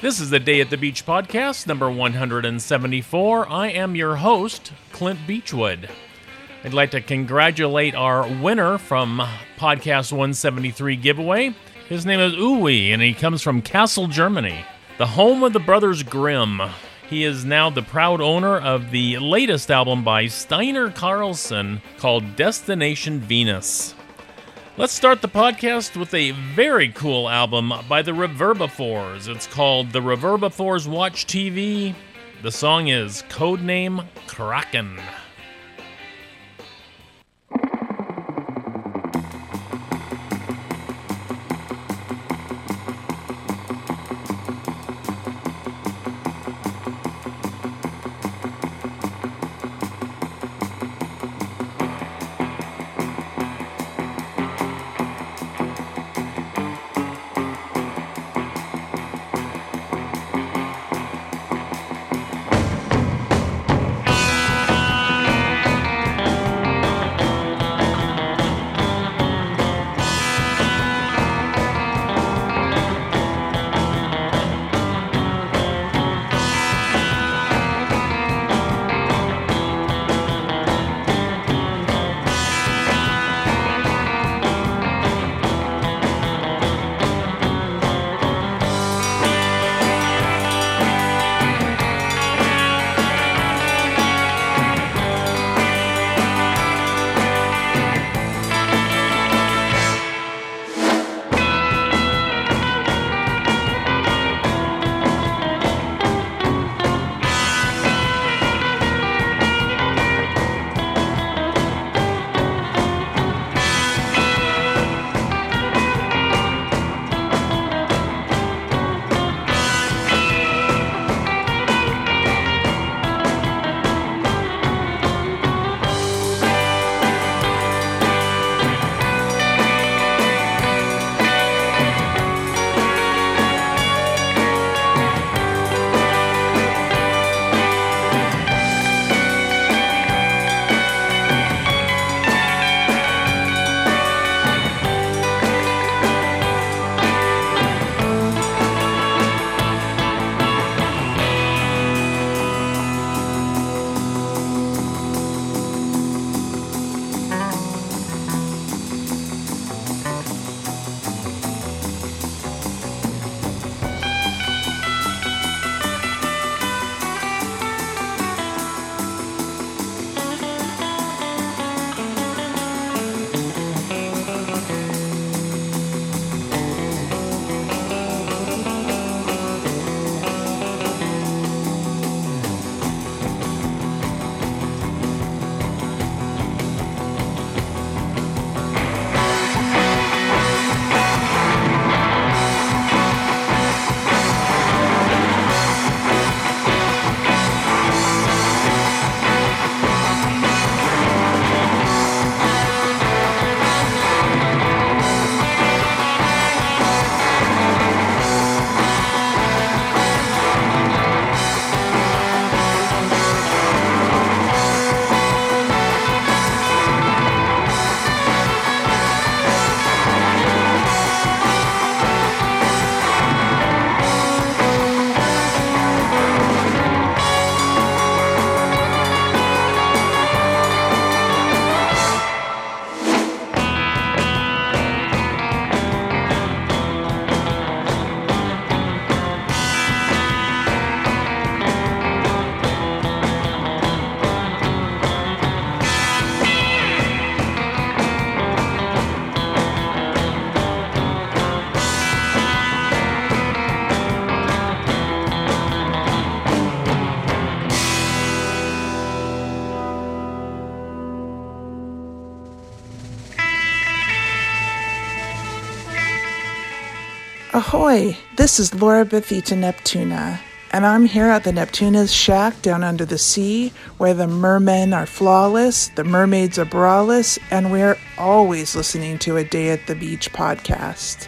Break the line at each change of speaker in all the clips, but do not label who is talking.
This is the Day at the Beach podcast, number 174. I am your host, Clint Beechwood. I'd like to congratulate our winner from Podcast 173 giveaway. His name is Uwe, and he comes from Kassel, Germany, the home of the Brothers Grimm. He is now the proud owner of the latest album by Steinar Karlsson called Destination Venus. Let's start the podcast with a very cool album by the Reverbifores. It's called The Reverbifores Watch TV. The song is Codename Kraken.
Ahoy! This is Laura Bethita Neptuna, and I'm here at the Neptuna's shack down under the sea, where the mermen are flawless, the mermaids are braless, and we're always listening to a Day at the Beach podcast.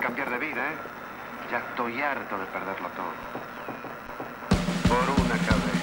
cambiar de vida, ¿eh? Ya estoy harto de perderlo todo. Por una cabeza.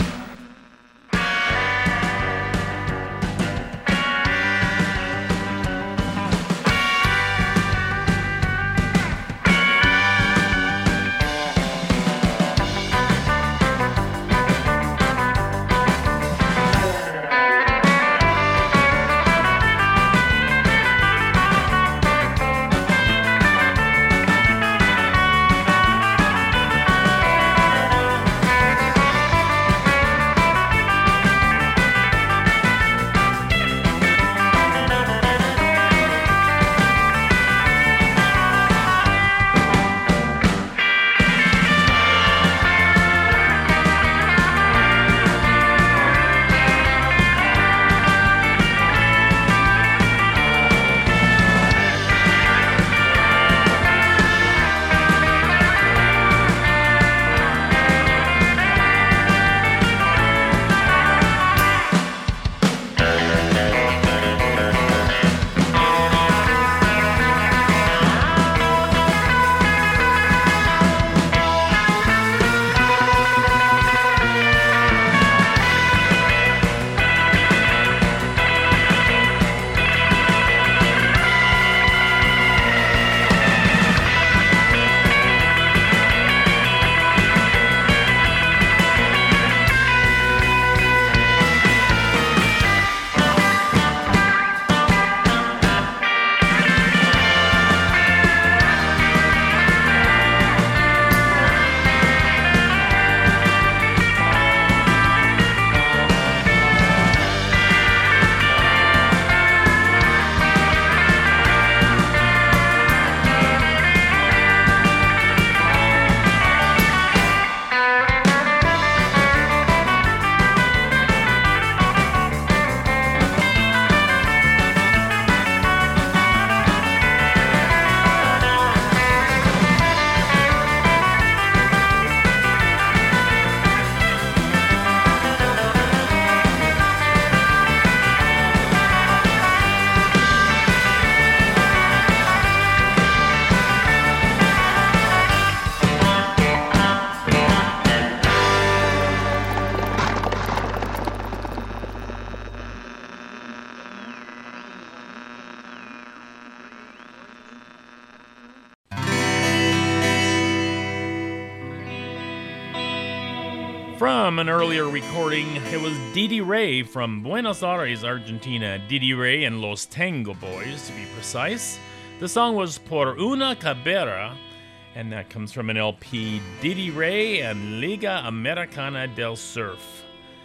From an earlier recording, it was Didi Ray from Buenos Aires, Argentina. Didi Ray and Los Tango Boys, to be precise. The song was Por una Cabrera, and that comes from an LP, Didi Ray and Liga Americana del Surf.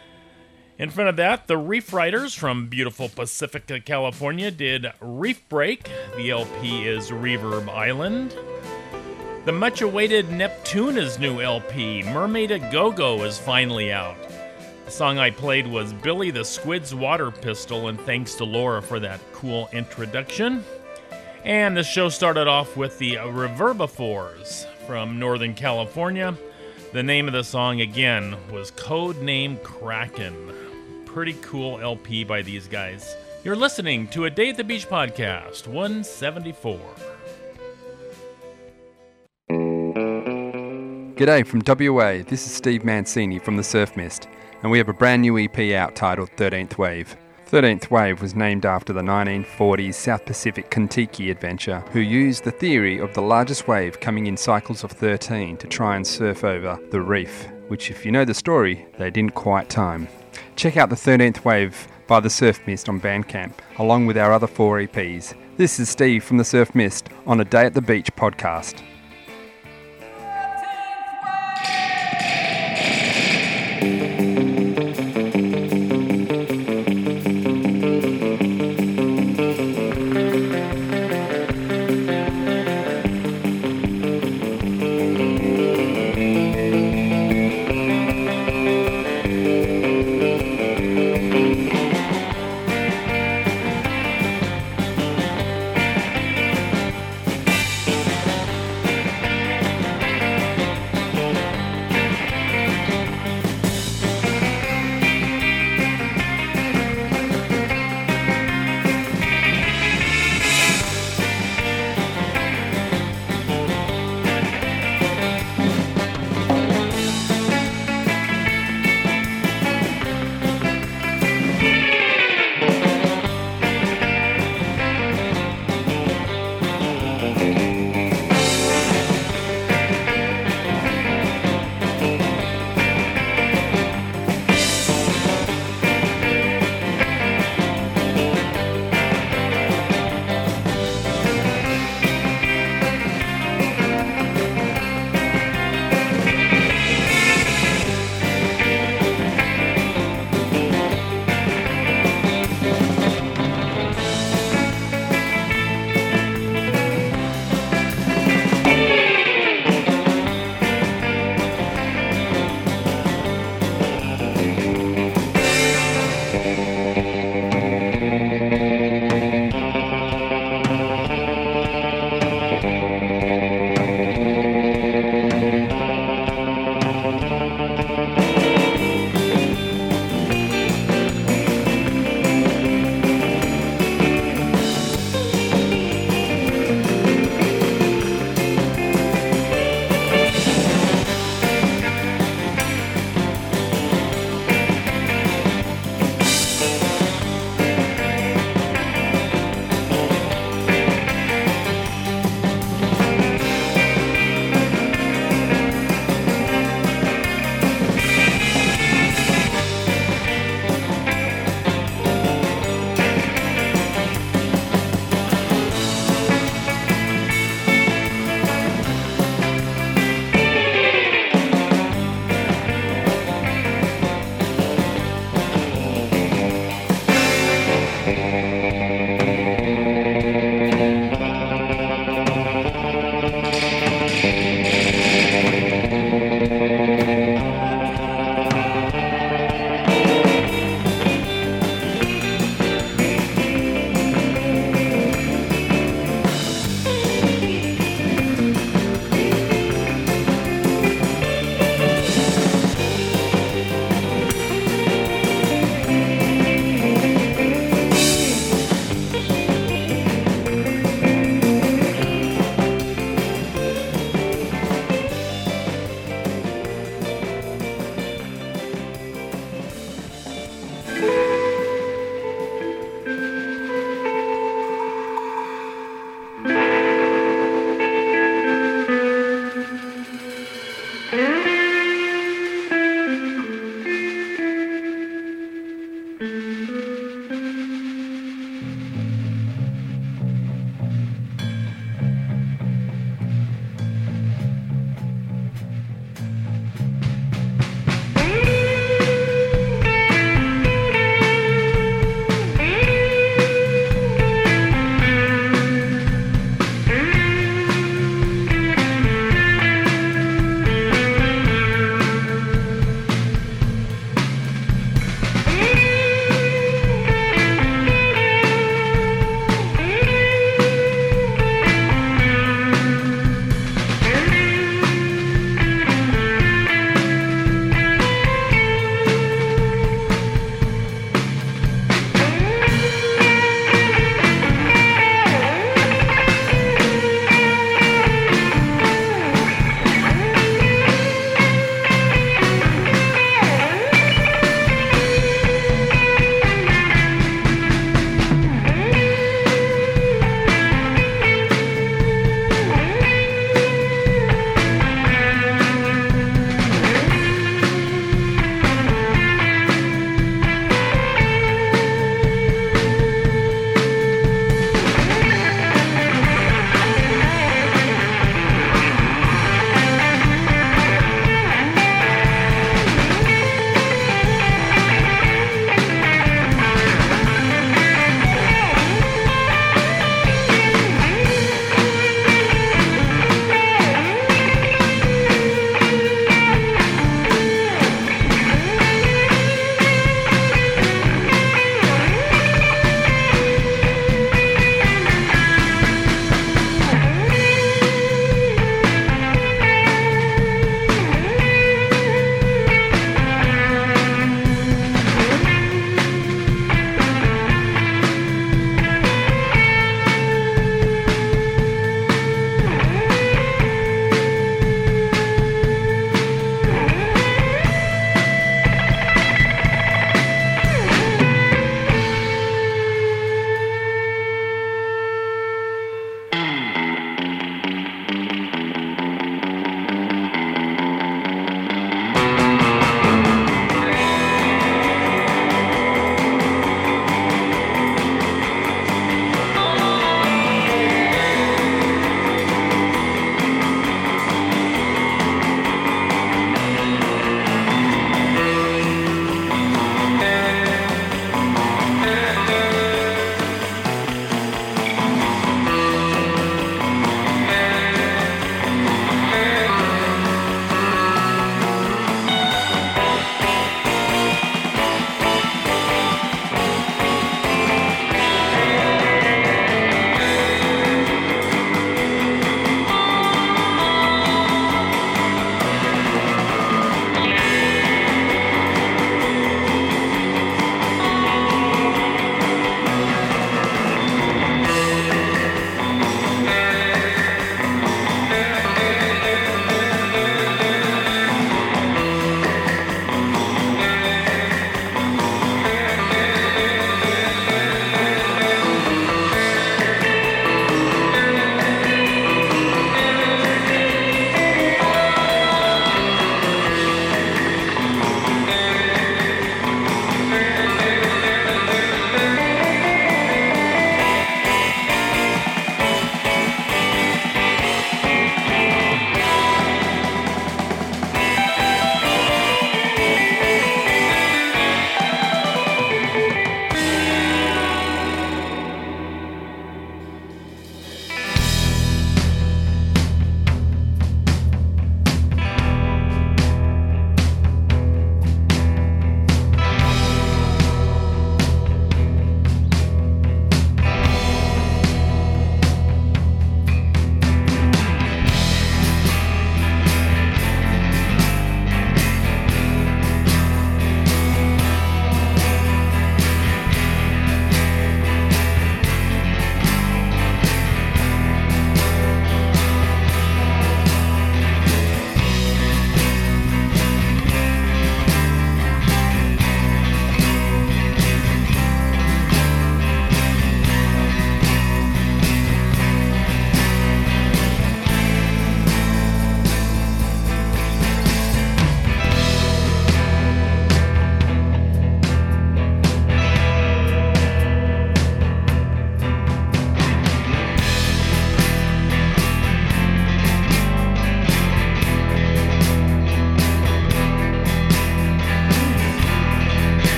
In front of that, the Reef Riders from beautiful Pacifica, California did Reef Break. The LP is Reverb Island. The much-awaited Neptuna's new LP, Mermaid a Go-Go, is finally out. The song I played was Billy the Squid's Water Pistol, and thanks to Laura for that cool introduction. And the show started off with the Reverbivores from Northern California. The name of the song, again, was Codename Kraken. Pretty cool LP by these guys. You're listening to A Day at the Beach Podcast, 174.
G'day from WA, this is Steve Mancini from the Surf Mist, and we have a brand new EP out titled 13th Wave. 13th Wave was named after the 1940s South Pacific Kontiki adventurer who used the theory of the largest wave coming in cycles of 13 to try and surf over the reef, which if you know the story, they didn't quite time. Check out the 13th Wave by the Surf Mist on Bandcamp, along with our other 4 EPs. This is Steve from the Surf Mist on A Day at the Beach podcast.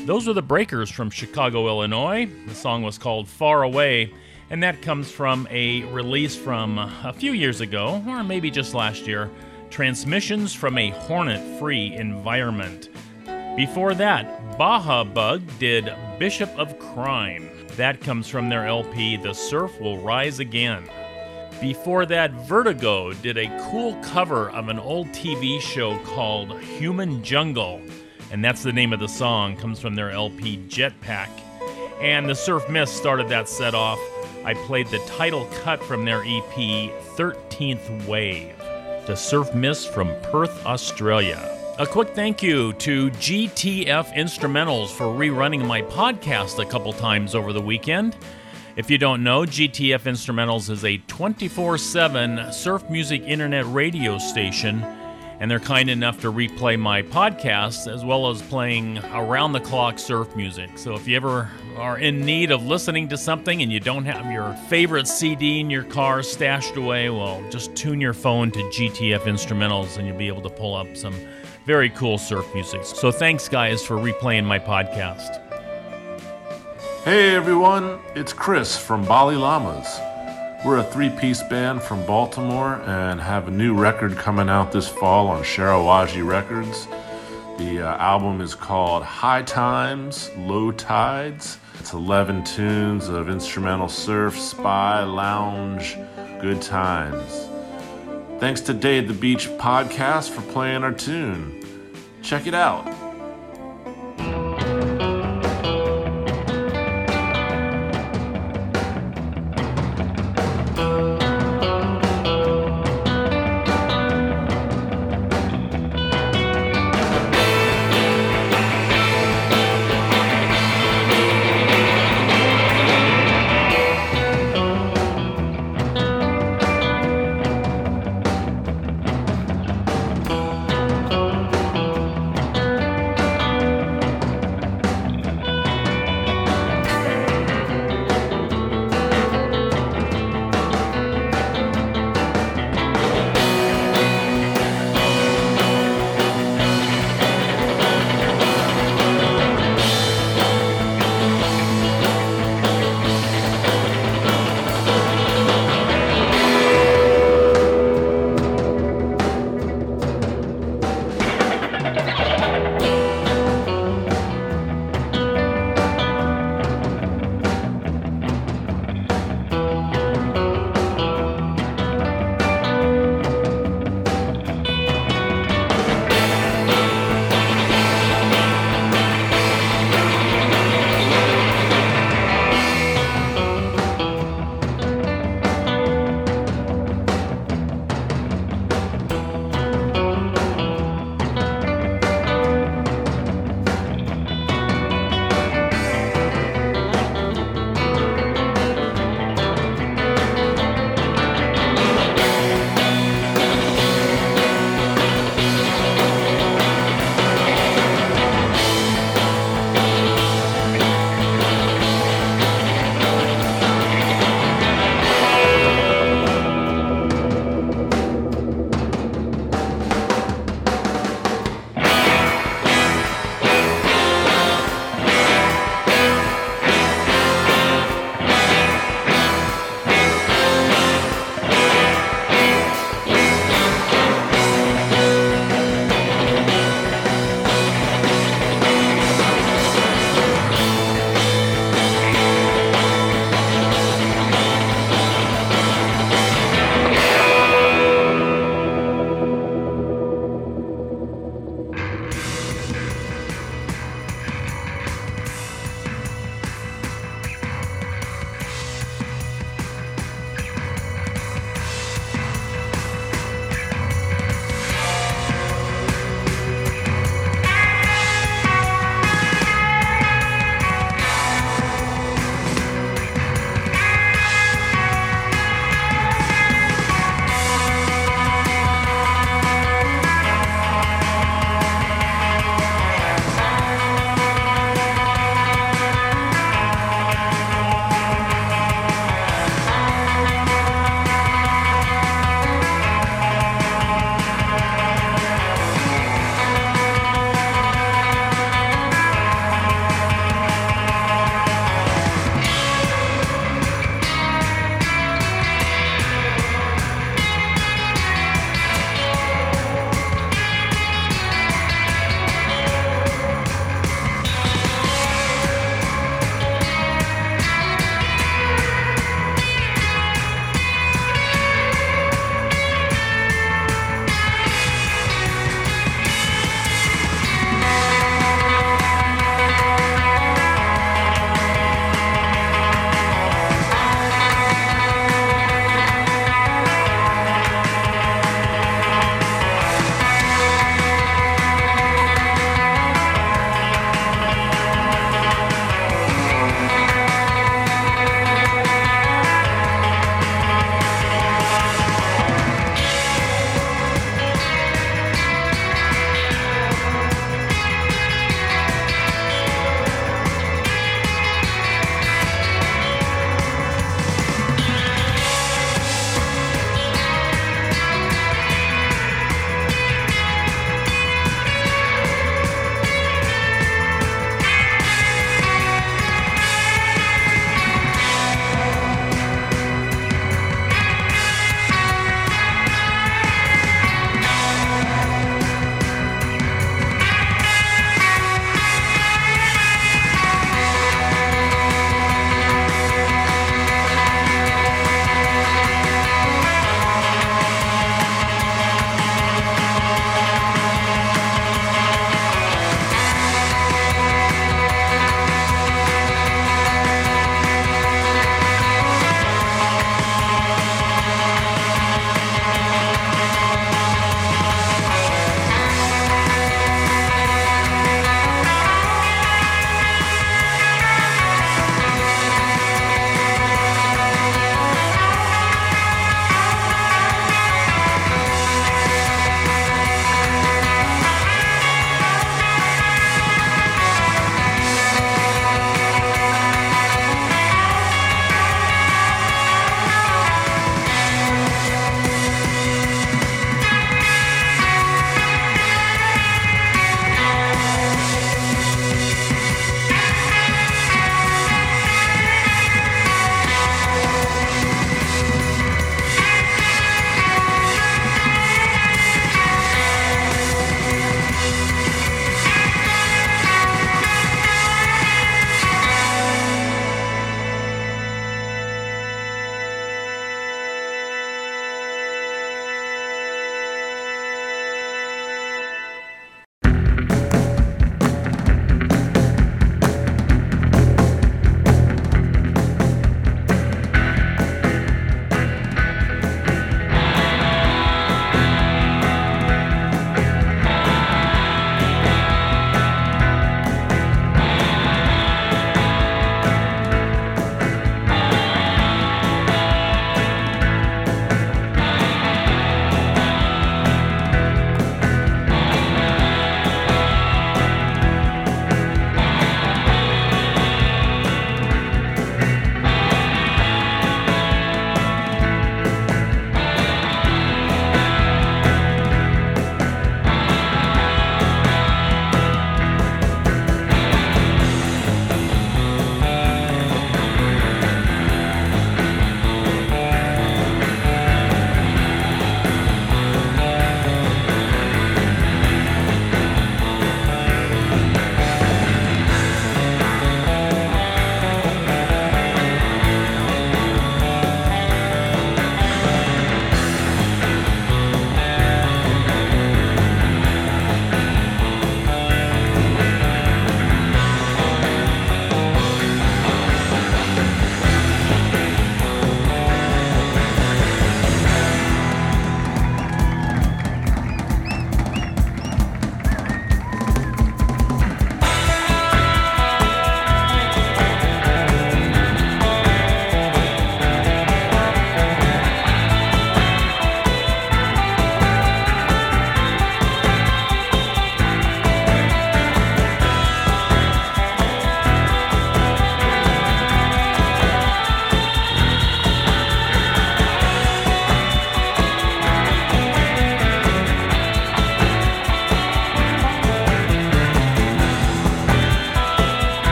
Those were the Breakers from Chicago, Illinois. The song was called Far Away, and that comes from a release from a few years ago, or maybe just last year, Transmissions from a Hornet-Free Environment. Before that, Baja Bug did Bishop of Crime. That comes from their LP, The Surf Will Rise Again. Before that, Vertigo did a cool cover of an old TV show called Human Jungle, and that's the name of the song, comes from their LP, Jetpack. And the Surf Mist started that set off. I played the title cut from their EP, 13th Wave. The Surf Mist from Perth, Australia. A quick thank you to GTF Instrumentals for rerunning my podcast a couple times over the weekend. If you don't know, GTF Instrumentals is a 24/7 surf music internet radio station, and they're kind enough to replay my podcasts as well as playing around-the-clock surf music. So if you ever are in need of listening to something and you don't have your favorite CD in your car stashed away, well, just tune your phone to GTF Instrumentals and you'll be able to pull up some very cool surf music. So thanks, guys, for replaying my podcast.
Hey everyone, it's Chris from Bali Llamas. We're a three-piece band from Baltimore and have a new record coming out this fall on Sharawaji Records. The album is called High Times, Low Tides. It's 11 tunes of instrumental surf, spy, lounge, good times. Thanks to Day at the Beach podcast for playing our tune. Check it out.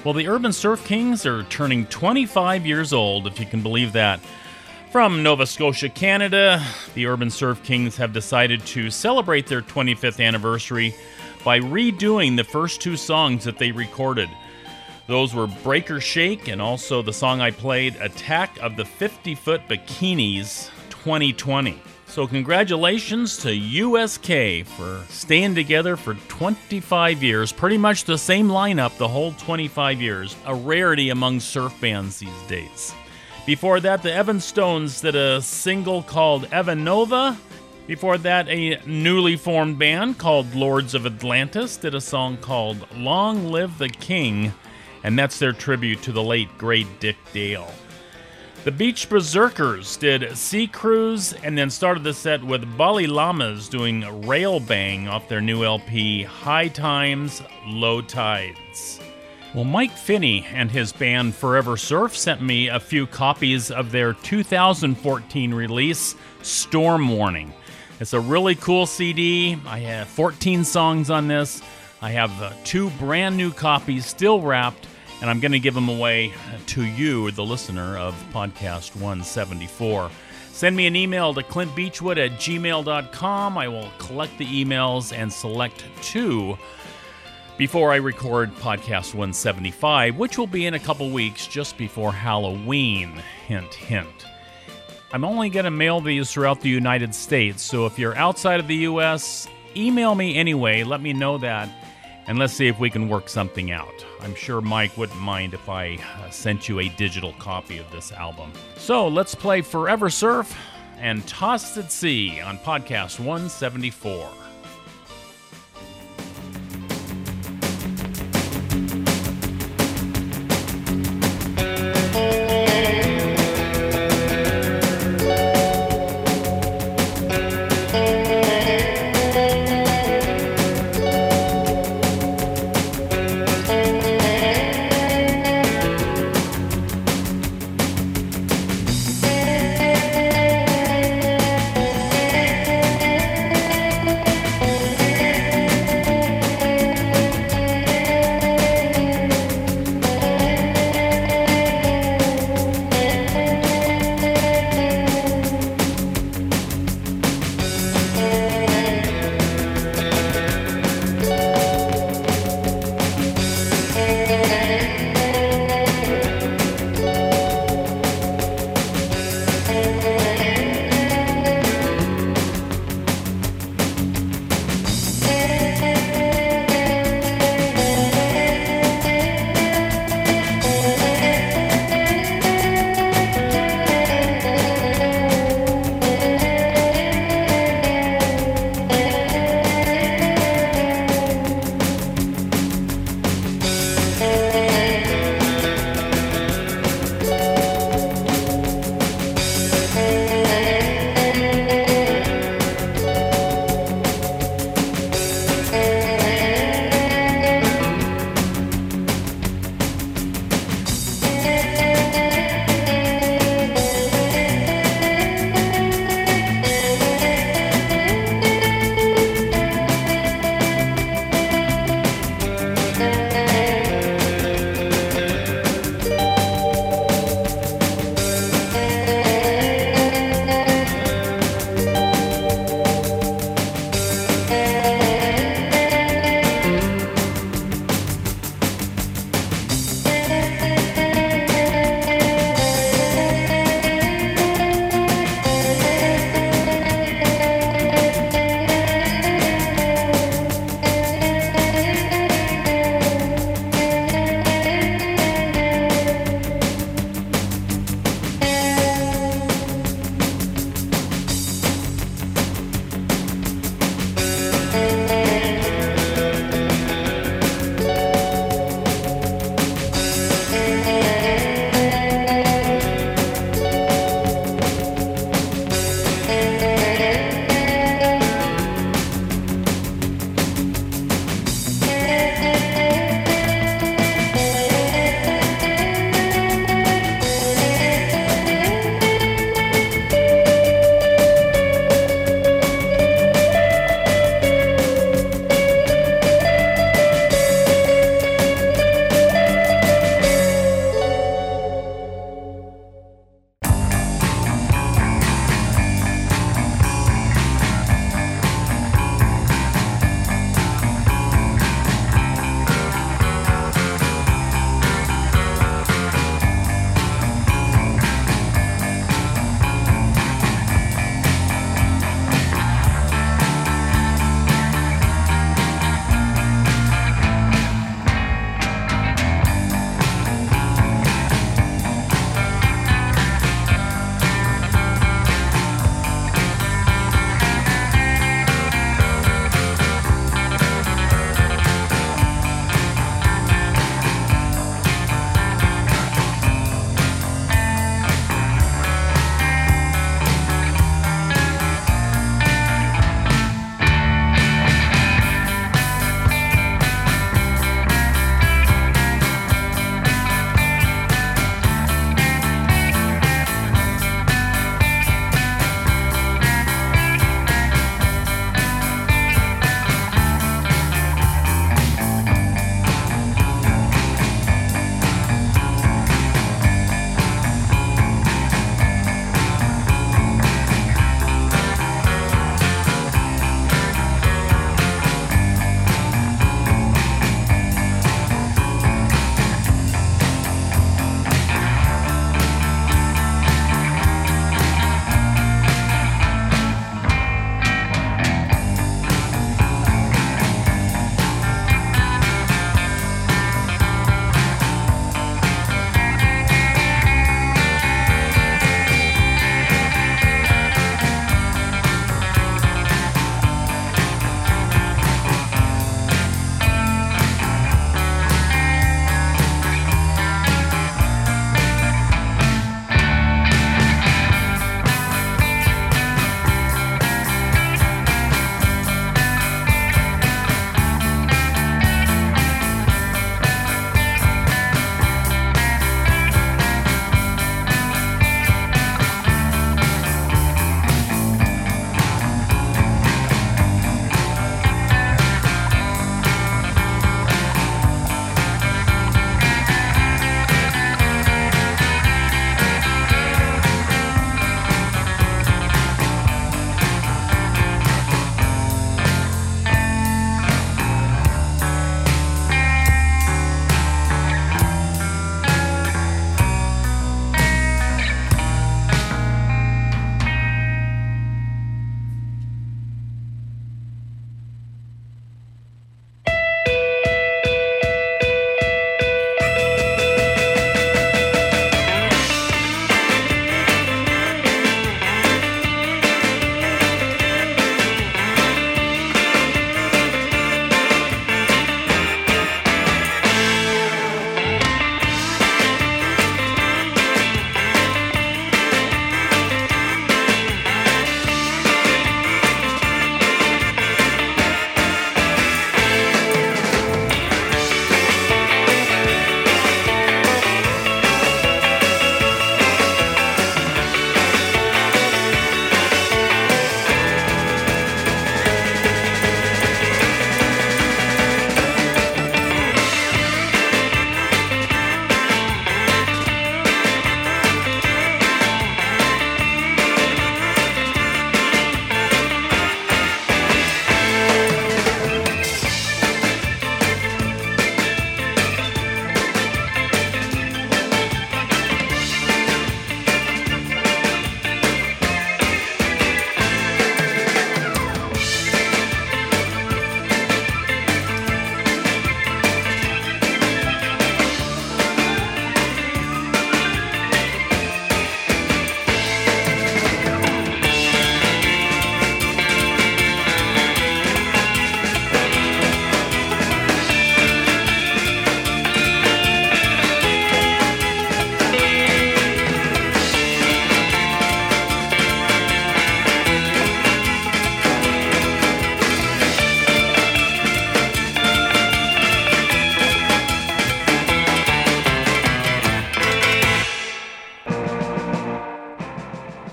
Well, the Urban Surf Kings are turning 25 years old, if you can believe that. From Nova Scotia, Canada, the Urban Surf Kings have decided to celebrate their 25th anniversary by redoing the first two songs that they recorded. Those were Breaker Shake and also the song I played, Attack of the 50-Foot Bikinis 2020. So congratulations to USK for staying together for 25 years. Pretty much the same lineup the whole 25 years. A rarity among surf bands these days. Before that, the Evan Stones did a single called Evan Nova. Before that, a newly formed band called Lords of Atlantis did a song called Long Live the King. And that's their tribute to the late, great Dick Dale. The Beach Berserkers did Sea Cruise and then started the set with Bali Lamas doing Rail Bang off their new LP, High Times, Low Tides. Well, Mike Finney and his band Forever Surf sent me a few copies of their 2014 release, Storm Warning. It's a really cool CD. I have 14 songs on this. I have 2 brand new copies still wrapped, and I'm going to give them away to you, the listener of Podcast 174. Send me an email to clintbeechwood@gmail.com. I will collect the emails and select 2 before I record Podcast 175, which will be in a couple weeks just before Halloween. Hint, hint. I'm only going to mail these throughout the United States, so if you're outside of the U.S., email me anyway. Let me know that. And let's see if we can work something out. I'm sure Mike wouldn't mind if I sent you a digital copy of this album. So let's play Forever Surf and Tossed at Sea on Podcast 174.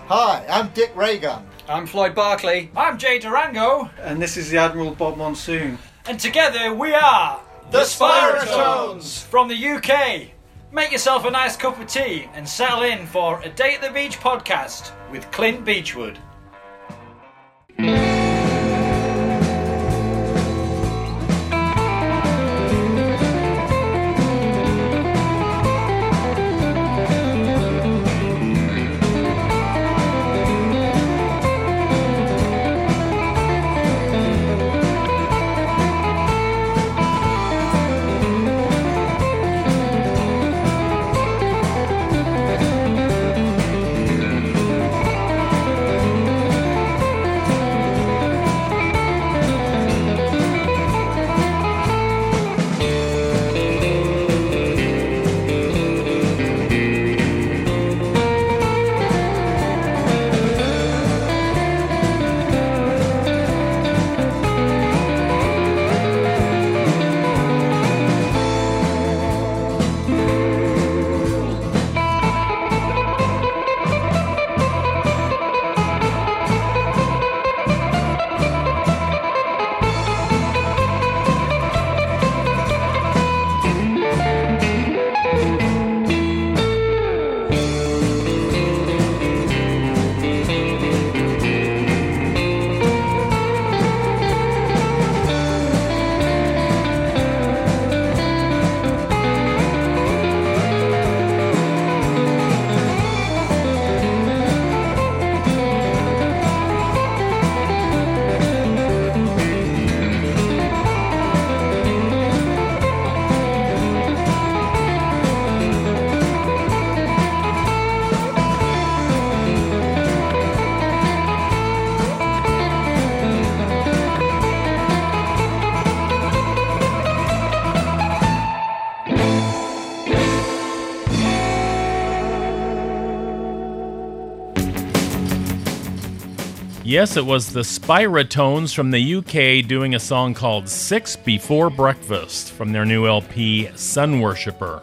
Hi, I'm Dick Raygun.
I'm Floyd Barclay.
I'm Jay Durango.
And this is the Admiral Bob Monsoon.
And together we are
The Spiritones
from the UK. Make yourself a nice cup of tea and settle in for a Day at the Beach podcast with Clint Beechwood.
Yes, it was the Spiritones from the UK doing a song called Six Before Breakfast from their new LP, Sun Worshipper.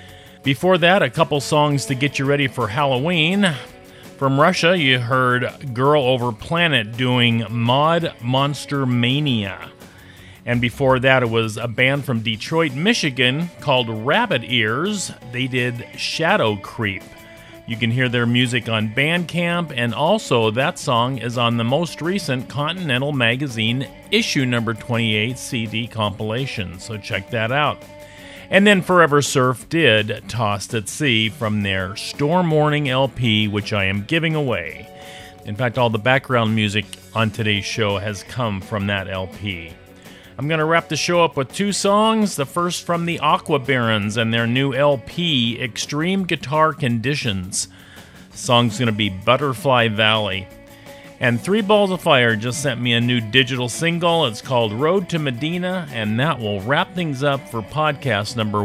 Before that, a couple songs to get you ready for Halloween. From Russia, you heard Girl Over Planet doing Mod Monster Mania. And before that, it was a band from Detroit, Michigan called Rabbit Ears. They did Shadow Creep. You can hear their music on Bandcamp, and also that song is on the most recent Continental Magazine issue number 28 CD compilation, so check that out. And then Forever Surf did Tossed at Sea from their Storm Warning LP, which I am giving away. In fact, all the background music on today's show has come from that LP. I'm going to wrap the show up with two songs. The first from the Aqua Barons and their new LP, Extreme Guitar Conditions. The song's going to be Butterfly Valley. And Three Balls of Fire just sent me a new digital single. It's called Road to Medina, and that will wrap things up for podcast number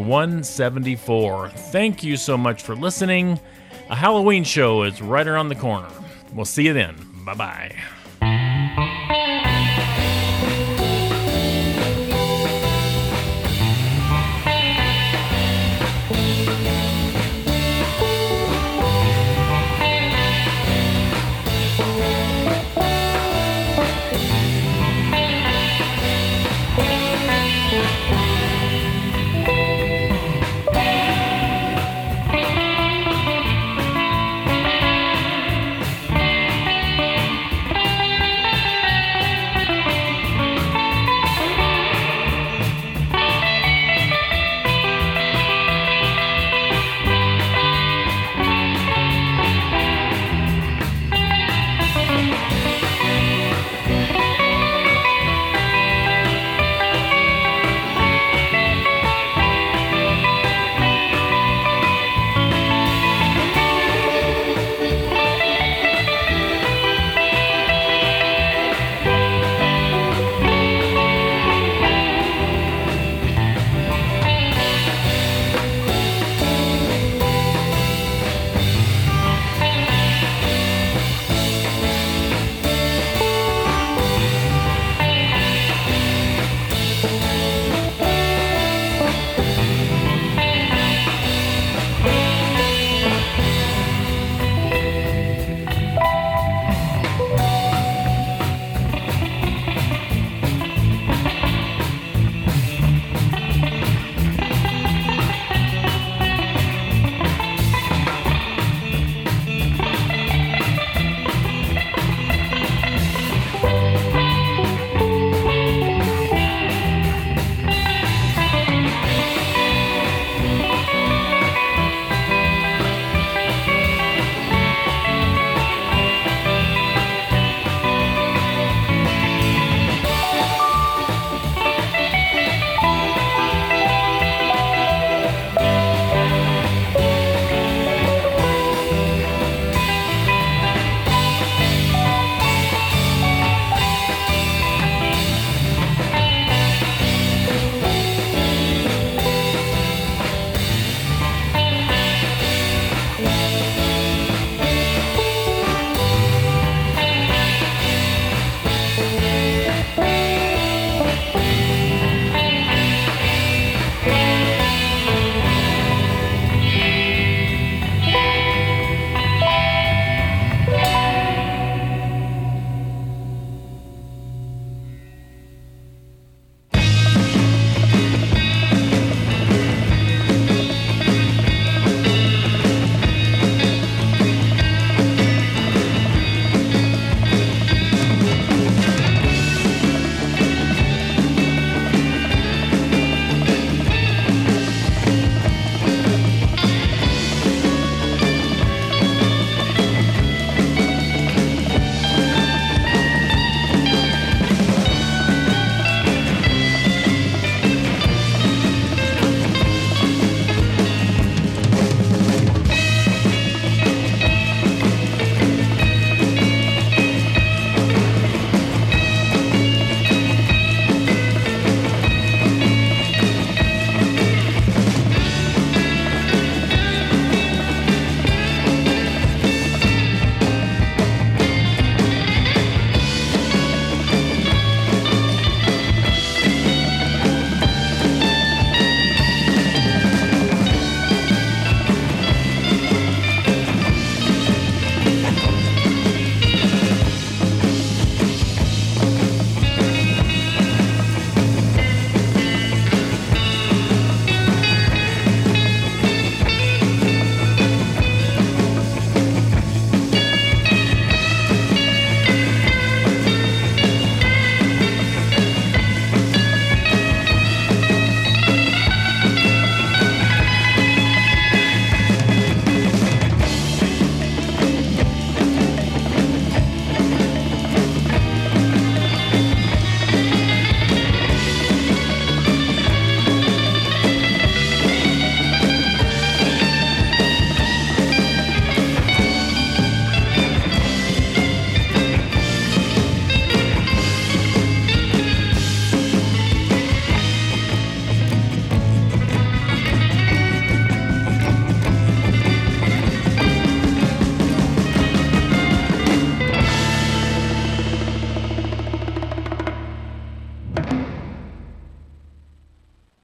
174. Thank you so much for listening. A Halloween show is right around the corner. We'll see you then. Bye-bye.